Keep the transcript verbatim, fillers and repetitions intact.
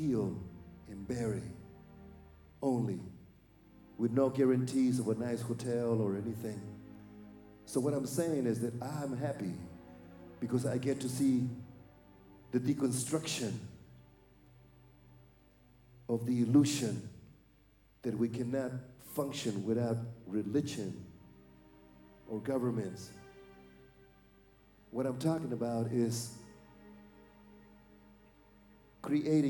kill and bury only, with no guarantees of a nice hotel or anything. So what I'm saying is that I'm happy because I get to see the deconstruction of the illusion that we cannot function without religion or governments. What I'm talking about is creating